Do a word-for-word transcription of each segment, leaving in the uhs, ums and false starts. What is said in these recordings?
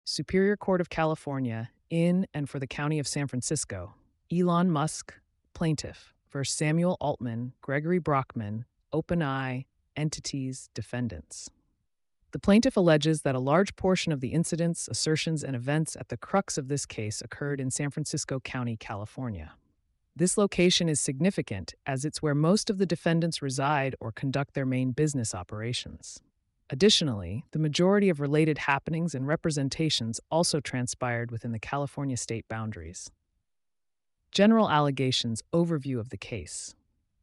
Superior Court of California, in and for the County of San Francisco. Elon Musk, plaintiff, versus Samuel Altman, Gregory Brockman, OpenAI, entities, defendants. The plaintiff alleges that a large portion of the incidents, assertions, and events at the crux of this case occurred in San Francisco County, California. This location is significant as it's where most of the defendants reside or conduct their main business operations. Additionally, the majority of related happenings and representations also transpired within the California state boundaries. General allegations overview of the case.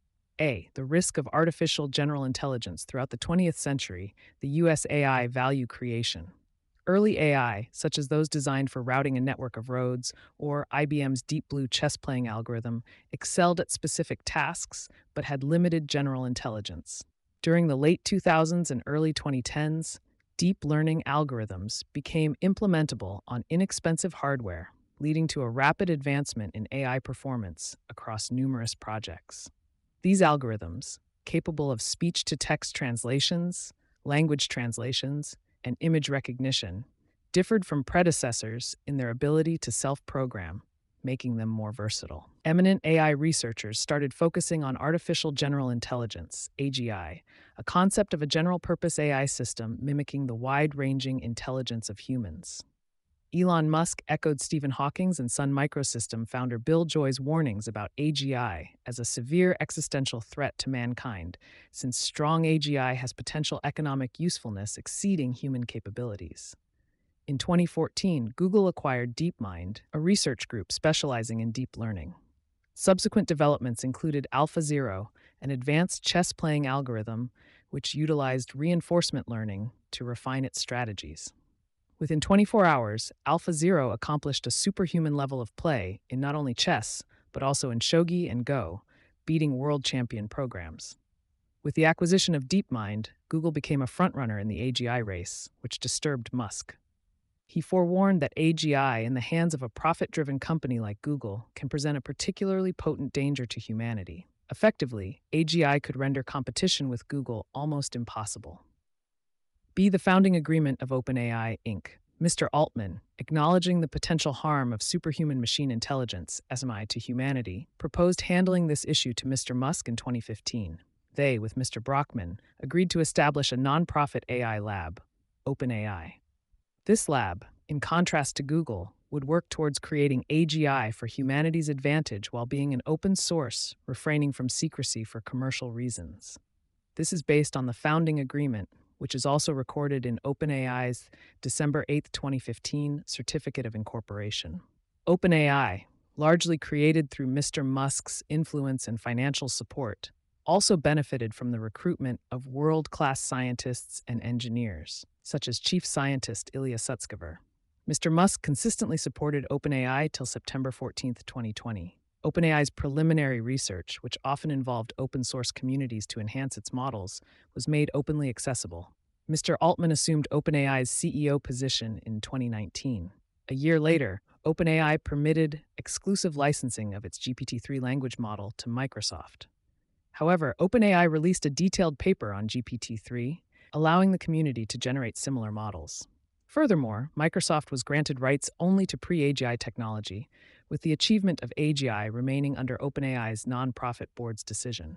A. The risk of artificial general intelligence throughout the twentieth century, the U S A I value creation. Early A I, such as those designed for routing a network of roads, or I B M's Deep Blue chess-playing algorithm, excelled at specific tasks but had limited general intelligence. During the late two thousands and early twenty tens, deep learning algorithms became implementable on inexpensive hardware, leading to a rapid advancement in A I performance across numerous projects. These algorithms, capable of speech-to-text translations, language translations, and image recognition, differed from predecessors in their ability to self-program, making them more versatile. Eminent A I researchers started focusing on artificial general intelligence, A G I, a concept of a general-purpose A I system mimicking the wide-ranging intelligence of humans. Elon Musk echoed Stephen Hawking's and Sun Microsystem founder Bill Joy's warnings about A G I as a severe existential threat to mankind, since strong A G I has potential economic usefulness exceeding human capabilities. In twenty fourteen, Google acquired DeepMind, a research group specializing in deep learning. Subsequent developments included AlphaZero, an advanced chess-playing algorithm which utilized reinforcement learning to refine its strategies. Within twenty-four hours, AlphaZero accomplished a superhuman level of play in not only chess, but also in shogi and Go, beating world champion programs. With the acquisition of DeepMind, Google became a frontrunner in the A G I race, which disturbed Musk. He forewarned that A G I in the hands of a profit-driven company like Google can present a particularly potent danger to humanity. Effectively, A G I could render competition with Google almost impossible. B. The founding agreement of OpenAI, Incorporated. Mister Altman, acknowledging the potential harm of superhuman machine intelligence, S M I, to humanity, proposed handling this issue to Mister Musk in twenty fifteen. They, with Mister Brockman, agreed to establish a nonprofit A I lab, OpenAI. This lab, in contrast to Google, would work towards creating A G I for humanity's advantage while being an open source, refraining from secrecy for commercial reasons. This is based on the founding agreement, which is also recorded in OpenAI's December eighth, twenty fifteen Certificate of Incorporation. OpenAI, largely created through Mister Musk's influence and financial support, also benefited from the recruitment of world-class scientists and engineers, such as Chief Scientist Ilya Sutskever. Mister Musk consistently supported OpenAI till September fourteenth, twenty twenty. OpenAI's preliminary research, which often involved open-source communities to enhance its models, was made openly accessible. Mister Altman assumed OpenAI's C E O position in twenty nineteen. A year later, OpenAI permitted exclusive licensing of its G P T three language model to Microsoft. However, OpenAI released a detailed paper on G P T three, allowing the community to generate similar models. Furthermore, Microsoft was granted rights only to pre-A G I technology, with the achievement of A G I remaining under OpenAI's nonprofit board's decision.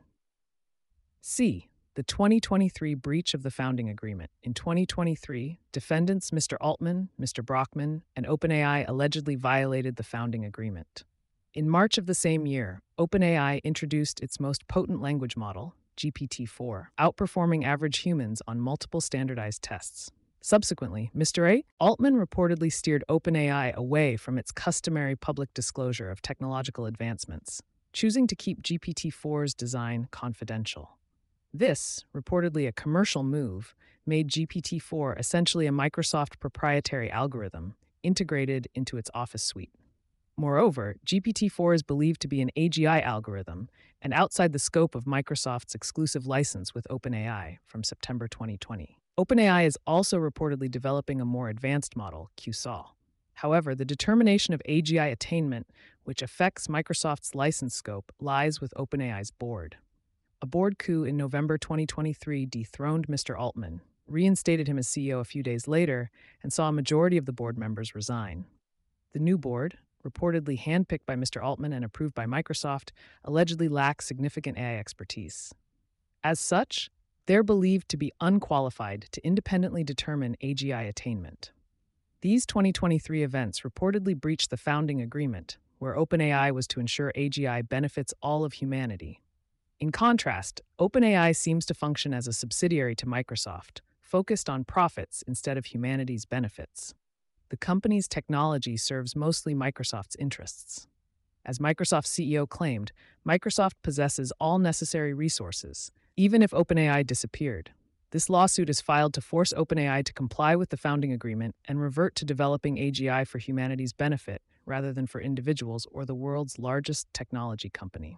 C. The twenty twenty-three breach of the founding agreement. In twenty twenty-three, defendants Mister Altman, Mister Brockman, and OpenAI allegedly violated the founding agreement. In March of the same year, OpenAI introduced its most potent language model, G P T four, outperforming average humans on multiple standardized tests. Subsequently, Mister A. Altman reportedly steered OpenAI away from its customary public disclosure of technological advancements, choosing to keep G P T four's design confidential. This, reportedly a commercial move, made G P T four essentially a Microsoft proprietary algorithm integrated into its Office suite. Moreover, G P T four is believed to be an A G I algorithm and outside the scope of Microsoft's exclusive license with OpenAI from September twenty twenty. OpenAI is also reportedly developing a more advanced model, Q S O L. However, the determination of A G I attainment, which affects Microsoft's license scope, lies with OpenAI's board. A board coup in November twenty twenty-three dethroned Mister Altman, reinstated him as C E O a few days later, and saw a majority of the board members resign. The new board, reportedly handpicked by Mister Altman and approved by Microsoft, allegedly lacks significant A I expertise. As such, they're believed to be unqualified to independently determine A G I attainment. These twenty twenty-three events reportedly breached the founding agreement, where OpenAI was to ensure A G I benefits all of humanity. In contrast, OpenAI seems to function as a subsidiary to Microsoft, focused on profits instead of humanity's benefits. The company's technology serves mostly Microsoft's interests. As Microsoft's C E O claimed, Microsoft possesses all necessary resources, even if OpenAI disappeared. This lawsuit is filed to force OpenAI to comply with the founding agreement and revert to developing A G I for humanity's benefit rather than for individuals or the world's largest technology company.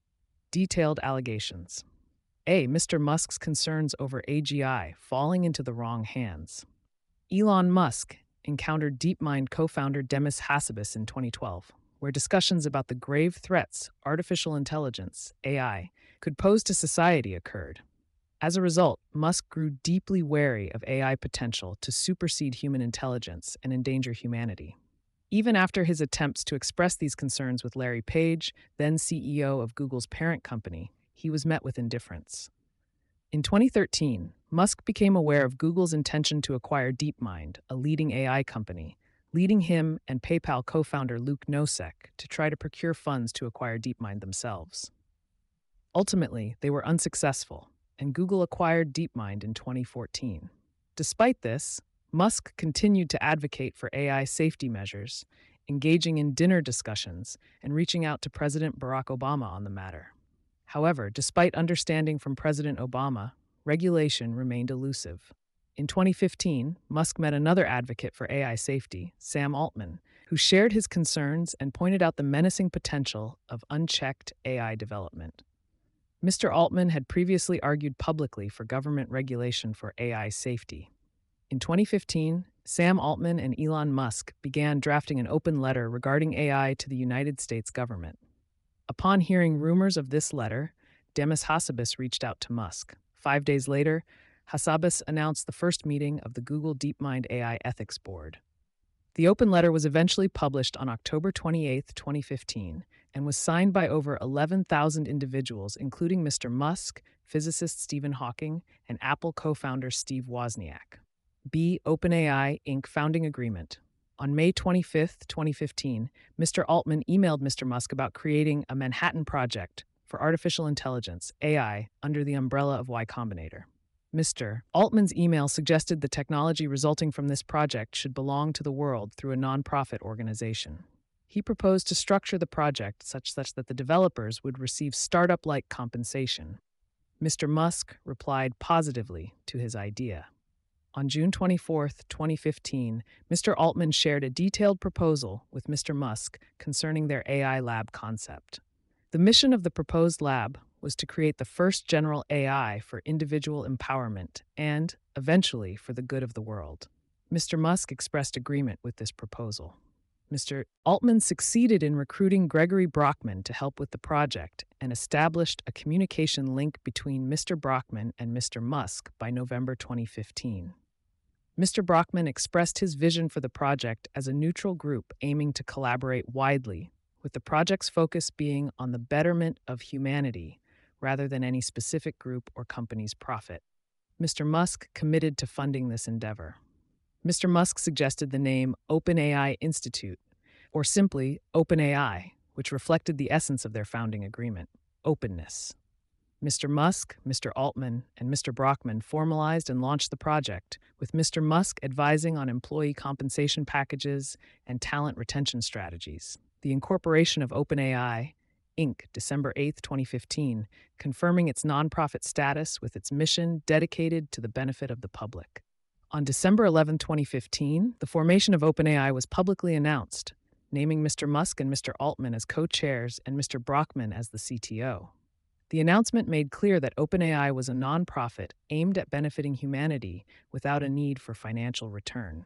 Detailed allegations. A. Mister Musk's concerns over A G I falling into the wrong hands. Elon Musk encountered DeepMind co-founder Demis Hassabis in twenty twelve, where discussions about the grave threats artificial intelligence, A I, could pose to society occurred. As a result, Musk grew deeply wary of A I potential to supersede human intelligence and endanger humanity. Even after his attempts to express these concerns with Larry Page, then C E O of Google's parent company, he was met with indifference. In twenty thirteen, Musk became aware of Google's intention to acquire DeepMind, a leading A I company, leading him and PayPal co-founder Luke Nosek to try to procure funds to acquire DeepMind themselves. Ultimately, they were unsuccessful, and Google acquired DeepMind in twenty fourteen. Despite this, Musk continued to advocate for A I safety measures, engaging in dinner discussions and reaching out to President Barack Obama on the matter. However, despite understanding from President Obama, regulation remained elusive. In twenty fifteen, Musk met another advocate for A I safety, Sam Altman, who shared his concerns and pointed out the menacing potential of unchecked A I development. Mister Altman had previously argued publicly for government regulation for A I safety. In twenty fifteen, Sam Altman and Elon Musk began drafting an open letter regarding A I to the United States government. Upon hearing rumors of this letter, Demis Hassabis reached out to Musk. Five days later, Hassabis announced the first meeting of the Google DeepMind A I Ethics Board. The open letter was eventually published on October twenty-eighth, twenty fifteen, and was signed by over eleven thousand individuals, including Mister Musk, physicist Stephen Hawking, and Apple co-founder Steve Wozniak. B. OpenAI Incorporated Founding Agreement. On May twenty-fifth, twenty fifteen, Mister Altman emailed Mister Musk about creating a Manhattan Project for Artificial Intelligence, A I, under the umbrella of Y Combinator. Mister Altman's email suggested the technology resulting from this project should belong to the world through a nonprofit organization. He proposed to structure the project such that the developers would receive startup-like compensation. Mister Musk replied positively to his idea. On June twenty-fourth, twenty fifteen, Mister Altman shared a detailed proposal with Mister Musk concerning their A I lab concept. The mission of the proposed lab was to create the first general A I for individual empowerment and, eventually, for the good of the world. Mister Musk expressed agreement with this proposal. Mister Altman succeeded in recruiting Gregory Brockman to help with the project and established a communication link between Mister Brockman and Mister Musk by November twenty fifteen. Mister Brockman expressed his vision for the project as a neutral group aiming to collaborate widely, with the project's focus being on the betterment of humanity rather than any specific group or company's profit. Mister Musk committed to funding this endeavor. Mister Musk suggested the name OpenAI Institute, or simply OpenAI, which reflected the essence of their founding agreement, openness. Mister Musk, Mister Altman, and Mister Brockman formalized and launched the project, with Mister Musk advising on employee compensation packages and talent retention strategies. The incorporation of OpenAI, Incorporated, December eighth, twenty fifteen, confirming its nonprofit status with its mission dedicated to the benefit of the public. On December eleventh, twenty fifteen, the formation of OpenAI was publicly announced, naming Mister Musk and Mister Altman as co-chairs and Mister Brockman as the C T O. The announcement made clear that OpenAI was a nonprofit aimed at benefiting humanity without a need for financial return.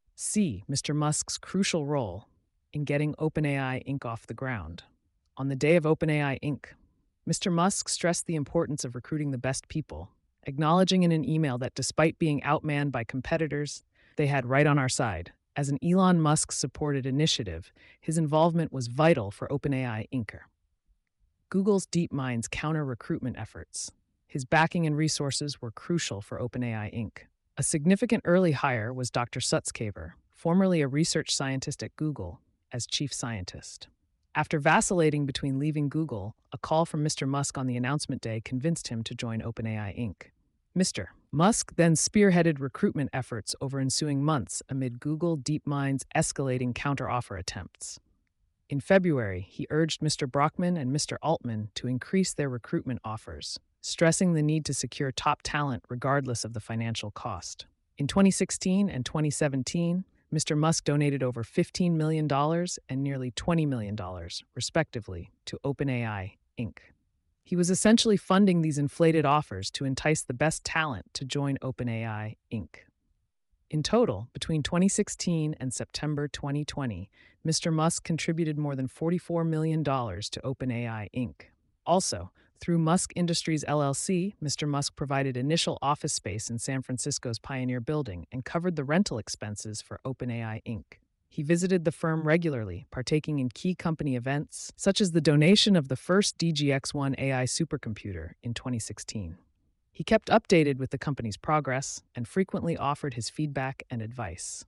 C. Mister Musk's crucial role in getting OpenAI Incorporated off the ground. On the day of OpenAI Incorporated, Mister Musk stressed the importance of recruiting the best people acknowledging in an email that despite being outmanned by competitors, they had right on our side. As an Elon Musk-supported initiative, his involvement was vital for OpenAI Incorporated. Google's DeepMind's counter-recruitment efforts. His backing and resources were crucial for OpenAI Incorporated. A significant early hire was Doctor Sutskever, formerly a research scientist at Google, as chief scientist. After vacillating between leaving Google, a call from Mister Musk on the announcement day convinced him to join OpenAI Incorporated. Mister Musk then spearheaded recruitment efforts over ensuing months amid Google DeepMind's escalating counteroffer attempts. In February, he urged Mister Brockman and Mister Altman to increase their recruitment offers, stressing the need to secure top talent regardless of the financial cost. In twenty sixteen and twenty seventeen, Mister Musk donated over fifteen million dollars and nearly twenty million dollars, respectively, to OpenAI Incorporated. He was essentially funding these inflated offers to entice the best talent to join OpenAI Incorporated. In total, between twenty sixteen and September twenty twenty, Mister Musk contributed more than forty-four million dollars to OpenAI Incorporated. Also, through Musk Industries L L C, Mister Musk provided initial office space in San Francisco's Pioneer Building and covered the rental expenses for OpenAI Incorporated. He visited the firm regularly, partaking in key company events, such as the donation of the first D G X one A I supercomputer in twenty sixteen. He kept updated with the company's progress and frequently offered his feedback and advice.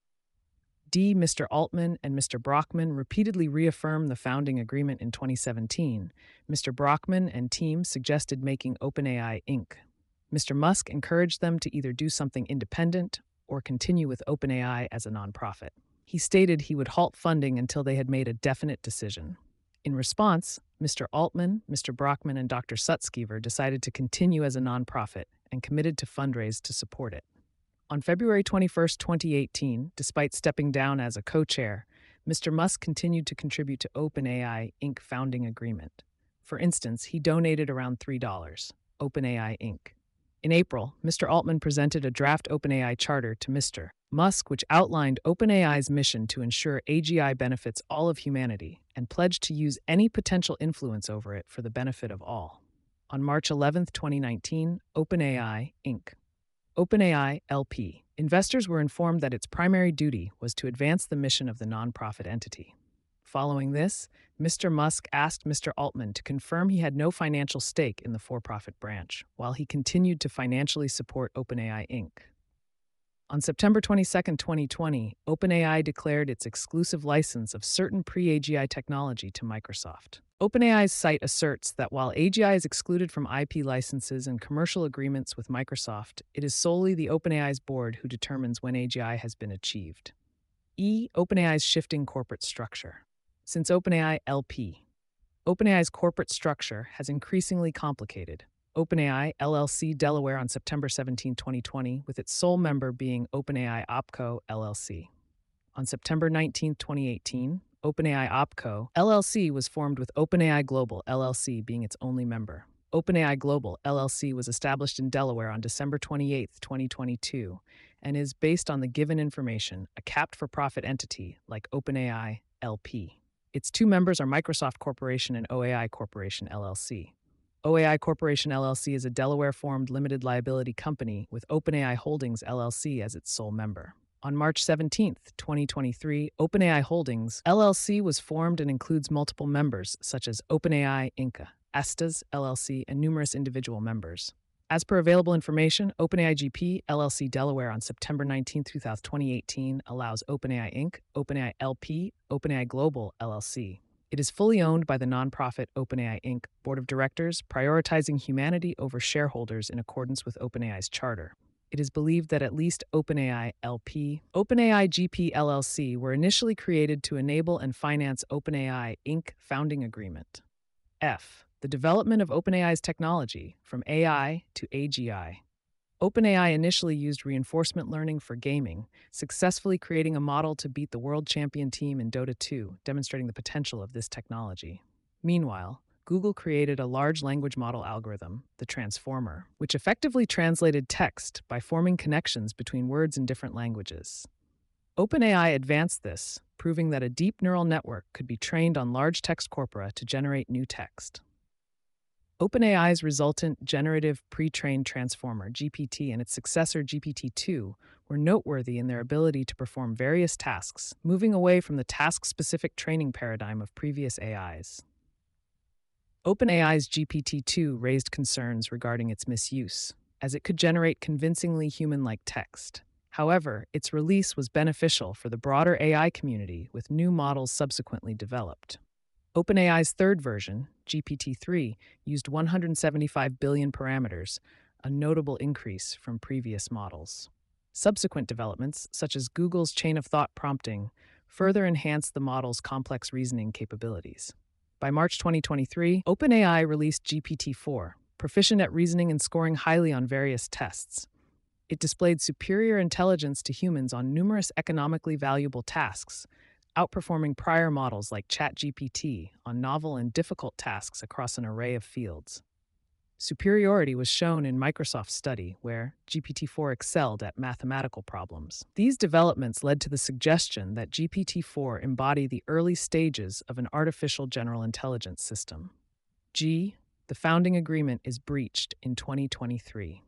D. Mister Altman and Mister Brockman repeatedly reaffirmed the founding agreement in twenty seventeen. Mister Brockman and team suggested making OpenAI Incorporated. Mister Musk encouraged them to either do something independent or continue with OpenAI as a nonprofit. He stated he would halt funding until they had made a definite decision. In response, Mister Altman, Mister Brockman, and Doctor Sutskever decided to continue as a nonprofit and committed to fundraise to support it. On February twenty-first, twenty eighteen, despite stepping down as a co-chair, Mister Musk continued to contribute to OpenAI Incorporated founding agreement. For instance, he donated around three dollars, OpenAI Incorporated. In April, Mister Altman presented a draft OpenAI charter to Mister Musk, which outlined OpenAI's mission to ensure A G I benefits all of humanity and pledged to use any potential influence over it for the benefit of all. On March eleventh, twenty nineteen, OpenAI Incorporated. OpenAI L P. Investors were informed that its primary duty was to advance the mission of the nonprofit entity. Following this, Mister Musk asked Mister Altman to confirm he had no financial stake in the for-profit branch, while he continued to financially support OpenAI Incorporated. On September twenty-second, twenty twenty, OpenAI declared its exclusive license of certain pre-A G I technology to Microsoft. OpenAI's site asserts that while A G I is excluded from I P licenses and commercial agreements with Microsoft, it is solely the OpenAI's board who determines when A G I has been achieved. E. OpenAI's shifting corporate structure. Since OpenAI L P. OpenAI's corporate structure has increasingly complicated. OpenAI L L C Delaware on September seventeenth, twenty twenty, with its sole member being OpenAI OpCo L L C. On September nineteenth, twenty eighteen, OpenAI OpCo L L C was formed with OpenAI Global L L C being its only member. OpenAI Global L L C was established in Delaware on December twenty-eighth, twenty twenty-two, and is, based on the given information, a capped-for-profit entity like OpenAI L P. Its two members are Microsoft Corporation and O A I Corporation L L C. O A I Corporation L L C is a Delaware-formed limited liability company with OpenAI Holdings L L C as its sole member. On March seventeenth, twenty twenty-three, OpenAI Holdings L L C was formed and includes multiple members such as OpenAI Incorporated, Estes L L C, and numerous individual members. As per available information, OpenAI G P L L C Delaware on September nineteenth, twenty eighteen allows OpenAI Incorporated, OpenAI L P, OpenAI Global L L C. It is fully owned by the nonprofit OpenAI Incorporated Board of Directors, prioritizing humanity over shareholders in accordance with OpenAI's charter. It is believed that at least OpenAI L P, OpenAI G P L L C were initially created to enable and finance OpenAI Incorporated founding agreement. F. The development of OpenAI's technology, from A I to A G I. OpenAI initially used reinforcement learning for gaming, successfully creating a model to beat the world champion team in Dota two, demonstrating the potential of this technology. Meanwhile, Google created a large language model algorithm, the Transformer, which effectively translated text by forming connections between words in different languages. OpenAI advanced this, proving that a deep neural network could be trained on large text corpora to generate new text. OpenAI's resultant generative pre-trained transformer, G P T, and its successor, G P T two, were noteworthy in their ability to perform various tasks, moving away from the task-specific training paradigm of previous A Is. OpenAI's G P T two raised concerns regarding its misuse, as it could generate convincingly human-like text. However, its release was beneficial for the broader A I community, with new models subsequently developed. OpenAI's third version, G P T three, used one hundred seventy-five billion parameters, a notable increase from previous models. Subsequent developments, such as Google's chain of thought prompting, further enhanced the model's complex reasoning capabilities. By March twenty twenty-three, OpenAI released G P T four, proficient at reasoning and scoring highly on various tests. It displayed superior intelligence to humans on numerous economically valuable tasks, outperforming prior models like ChatGPT on novel and difficult tasks across an array of fields. Superiority was shown in Microsoft's study, where G P T four excelled at mathematical problems. These developments led to the suggestion that G P T four embody the early stages of an artificial general intelligence system. G, the founding agreement is breached in twenty twenty-three.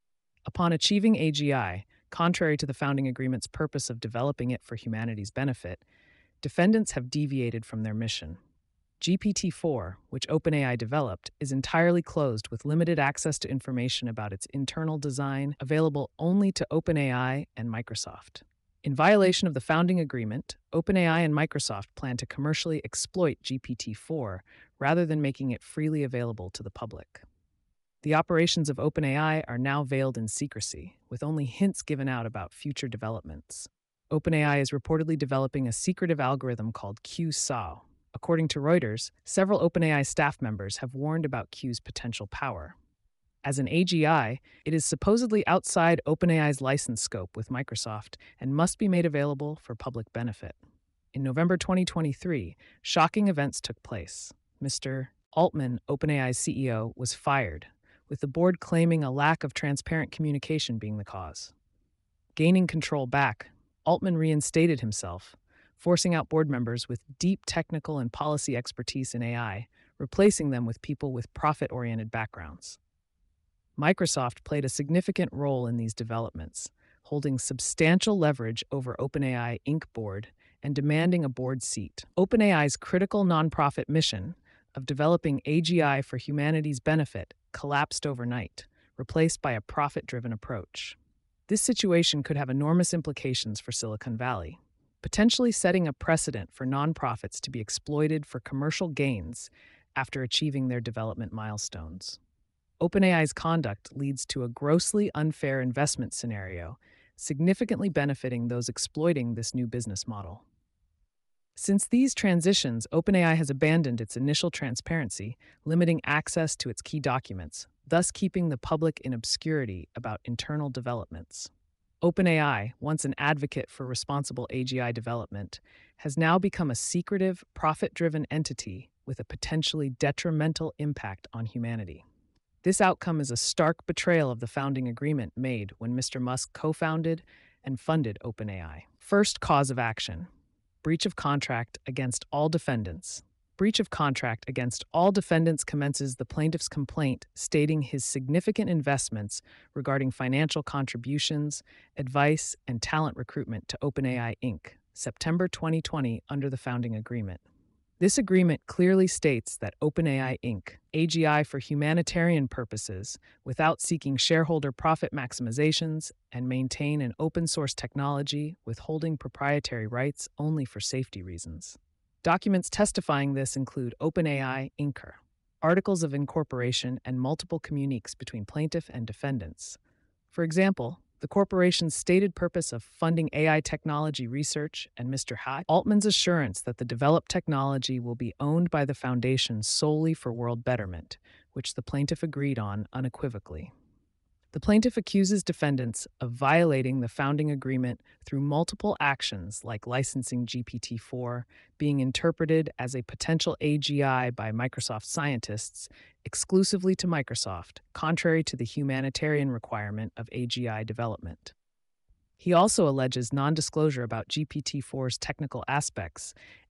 Upon achieving A G I, contrary to the founding agreement's purpose of developing it for humanity's benefit, defendants have deviated from their mission. G P T four, which OpenAI developed, is entirely closed with limited access to information about its internal design, available only to OpenAI and Microsoft. In violation of the founding agreement, OpenAI and Microsoft plan to commercially exploit G P T four rather than making it freely available to the public. The operations of OpenAI are now veiled in secrecy, with only hints given out about future developments. OpenAI is reportedly developing a secretive algorithm called Q S A O. According to Reuters, several OpenAI staff members have warned about Q's potential power. As an A G I, it is supposedly outside OpenAI's license scope with Microsoft and must be made available for public benefit. In November twenty twenty-three, shocking events took place. Mister Altman, OpenAI's C E O, was fired, with the board claiming a lack of transparent communication being the cause. Gaining control back, Altman reinstated himself, forcing out board members with deep technical and policy expertise in A I, replacing them with people with profit-oriented backgrounds. Microsoft played a significant role in these developments, holding substantial leverage over OpenAI Incorporated board and demanding a board seat. OpenAI's critical nonprofit mission of developing A G I for humanity's benefit collapsed overnight, replaced by a profit-driven approach. This situation could have enormous implications for Silicon Valley, potentially setting a precedent for nonprofits to be exploited for commercial gains after achieving their development milestones. OpenAI's conduct leads to a grossly unfair investment scenario, significantly benefiting those exploiting this new business model. Since these transitions, OpenAI has abandoned its initial transparency, limiting access to its key documents, thus keeping the public in obscurity about internal developments. OpenAI, once an advocate for responsible A G I development, has now become a secretive, profit-driven entity with a potentially detrimental impact on humanity. This outcome is a stark betrayal of the founding agreement made when Mister Musk co-founded and funded OpenAI. First cause of action: breach of contract against all defendants. Breach of contract against all defendants commences the plaintiff's complaint stating his significant investments regarding financial contributions, advice, and talent recruitment to OpenAI Incorporated, September twenty twenty, under the founding agreement. This agreement clearly states that OpenAI Incorporated, A G I for humanitarian purposes, without seeking shareholder profit maximizations, and maintain an open-source technology withholding proprietary rights only for safety reasons. Documents testifying this include OpenAI Incorporated, articles of incorporation, and multiple communiques between plaintiff and defendants. For example, the corporation's stated purpose of funding A I technology research and Mister Altman's assurance that the developed technology will be owned by the foundation solely for world betterment, which the plaintiff agreed on unequivocally. The plaintiff accuses defendants of violating the founding agreement through multiple actions like licensing G P T four, being interpreted as a potential A G I by Microsoft scientists exclusively to Microsoft, contrary to the humanitarian requirement of A G I development. He also alleges non-disclosure about G P T four's technical aspects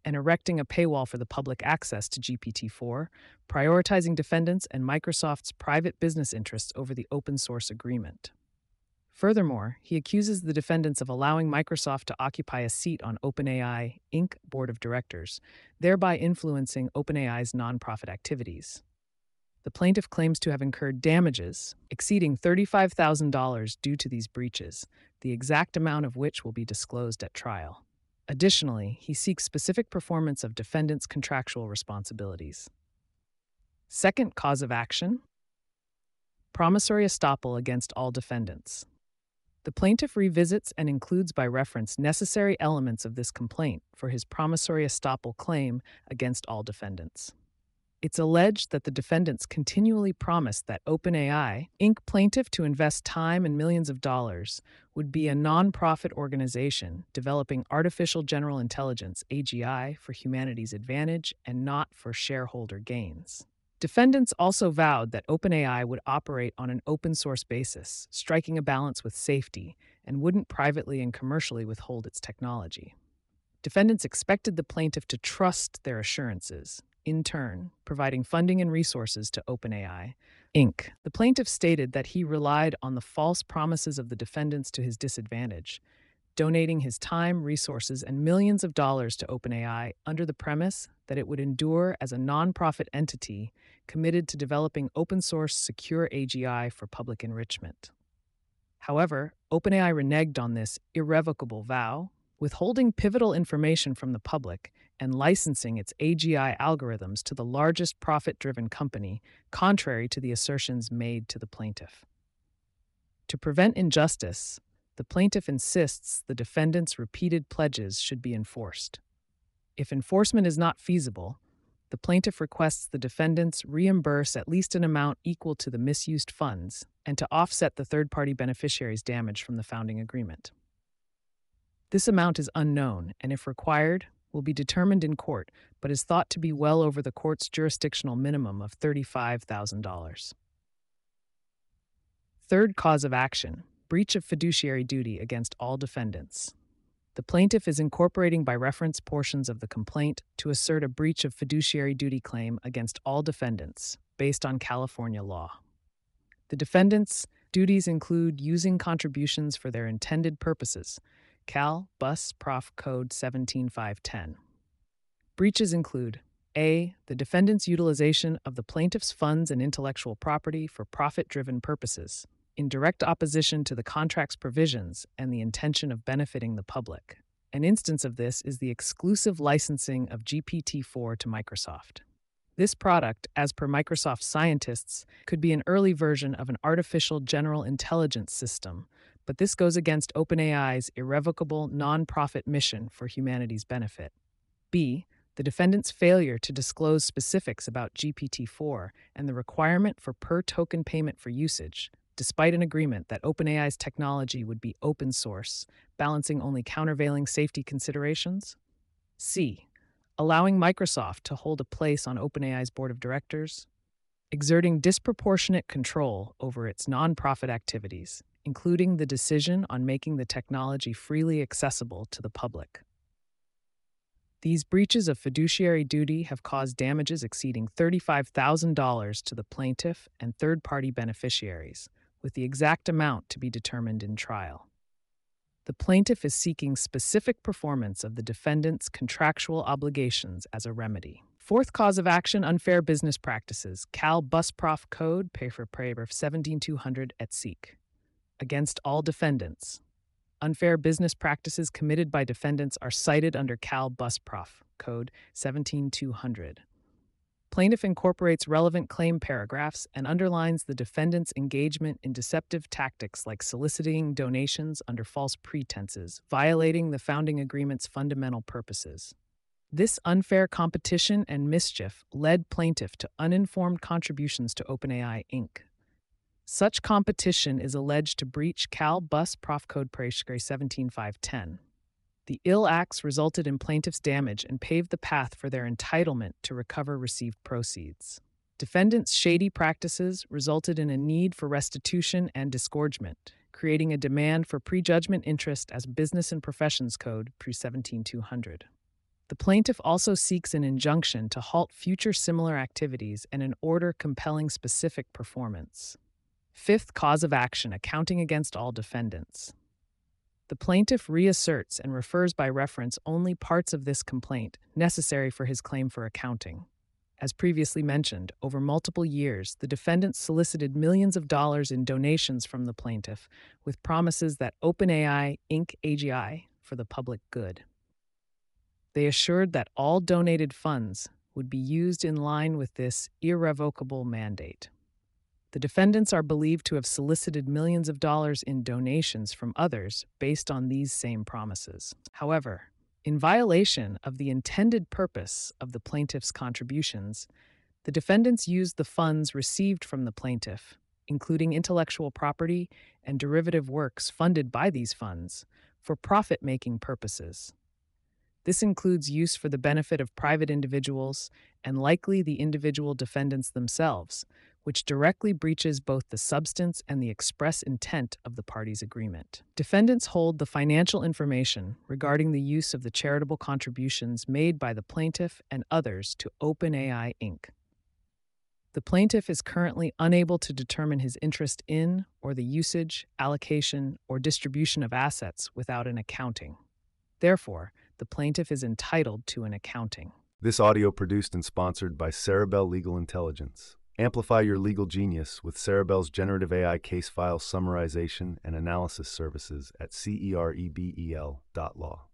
and erecting a paywall for the public access to G P T four, prioritizing defendants and Microsoft's private business interests over the open source agreement. Furthermore, he accuses the defendants of allowing Microsoft to occupy a seat on OpenAI Incorporated board of directors, thereby influencing OpenAI's nonprofit activities. The plaintiff claims to have incurred damages exceeding thirty-five thousand dollars due to these breaches, the exact amount of which will be disclosed at trial. Additionally, he seeks specific performance of defendants' contractual responsibilities. Second cause of action: promissory estoppel against all defendants. The plaintiff revisits and includes by reference necessary elements of this complaint for his promissory estoppel claim against all defendants. It's alleged that the defendants continually promised that OpenAI Incorporated plaintiff to invest time and millions of dollars would be a non-profit organization developing artificial general intelligence A G I for humanity's advantage and not for shareholder gains. Defendants also vowed that OpenAI would operate on an open-source basis, striking a balance with safety, and wouldn't privately and commercially withhold its technology. Defendants expected the plaintiff to trust their assurances, in turn, providing funding and resources to OpenAI Incorporated. The plaintiff stated that he relied on the false promises of the defendants to his disadvantage, donating his time, resources, and millions of dollars to OpenAI under the premise that it would endure as a nonprofit entity committed to developing open-source secure A G I for public enrichment. However, OpenAI reneged on this irrevocable vow, withholding pivotal information from the public and licensing its A G I algorithms to the largest profit-driven company, contrary to the assertions made to the plaintiff. To prevent injustice, the plaintiff insists the defendant's repeated pledges should be enforced. If enforcement is not feasible, the plaintiff requests the defendants reimburse at least an amount equal to the misused funds and to offset the third-party beneficiary's damage from the founding agreement. This amount is unknown and, if required, will be determined in court, but is thought to be well over the court's jurisdictional minimum of thirty-five thousand dollars. Third cause of action: breach of fiduciary duty against all defendants. The plaintiff is incorporating by reference portions of the complaint to assert a breach of fiduciary duty claim against all defendants, based on California law. The defendants' duties include using contributions for their intended purposes, Cal Bus Prof Code seventeen five ten. Breaches include: A. The defendant's utilization of the plaintiff's funds and intellectual property for profit-driven purposes, in direct opposition to the contract's provisions and the intention of benefiting the public. An instance of this is the exclusive licensing of G P T four to Microsoft. This product, as per Microsoft scientists, could be an early version of an artificial general intelligence system, but this goes against OpenAI's irrevocable non-profit mission for humanity's benefit. B. The defendant's failure to disclose specifics about G P T four and the requirement for per-token payment for usage, despite an agreement that OpenAI's technology would be open source, balancing only countervailing safety considerations. C. Allowing Microsoft to hold a place on OpenAI's board of directors. Exerting disproportionate control over its nonprofit activities, including the decision on making the technology freely accessible to the public. These breaches of fiduciary duty have caused damages exceeding thirty-five thousand dollars to the plaintiff and third-party beneficiaries, with the exact amount to be determined in trial. The plaintiff is seeking specific performance of the defendant's contractual obligations as a remedy. Fourth cause of action: unfair business practices, Cal Bus Prof Code Paragraph seventeen two hundred et seq. Against all defendants. Unfair business practices committed by defendants are cited under Cal Bus Prof Code seventeen two hundred. Plaintiff incorporates relevant claim paragraphs and underlines the defendant's engagement in deceptive tactics like soliciting donations under false pretenses, violating the founding agreement's fundamental purposes. This unfair competition and mischief led plaintiff to uninformed contributions to OpenAI Incorporated. Such competition is alleged to breach Cal Bus Prof Code Paragraph seventeen five ten. The ill acts resulted in plaintiff's damage and paved the path for their entitlement to recover received proceeds. Defendants' shady practices resulted in a need for restitution and disgorgement, creating a demand for prejudgment interest as Business and Professions Code pre seventeen two hundred. The plaintiff also seeks an injunction to halt future similar activities and an order compelling specific performance. Fifth cause of action, accounting against all defendants. The plaintiff reasserts and refers by reference only parts of this complaint necessary for his claim for accounting. As previously mentioned, over multiple years, the defendants solicited millions of dollars in donations from the plaintiff, with promises that OpenAI Incorporated A G I for the public good. They assured that all donated funds would be used in line with this irrevocable mandate. The defendants are believed to have solicited millions of dollars in donations from others based on these same promises. However, in violation of the intended purpose of the plaintiff's contributions, the defendants used the funds received from the plaintiff, including intellectual property and derivative works funded by these funds, for profit-making purposes. This includes use for the benefit of private individuals and likely the individual defendants themselves, which directly breaches both the substance and the express intent of the parties' agreement. Defendants hold the financial information regarding the use of the charitable contributions made by the plaintiff and others to OpenAI Incorporated. The plaintiff is currently unable to determine his interest in or the usage, allocation, or distribution of assets without an accounting. Therefore, the plaintiff is entitled to an accounting. This audio produced and sponsored by Cerebel Legal Intelligence. Amplify your legal genius with Cerebel's generative A I case file summarization and analysis services at cerebel dot law.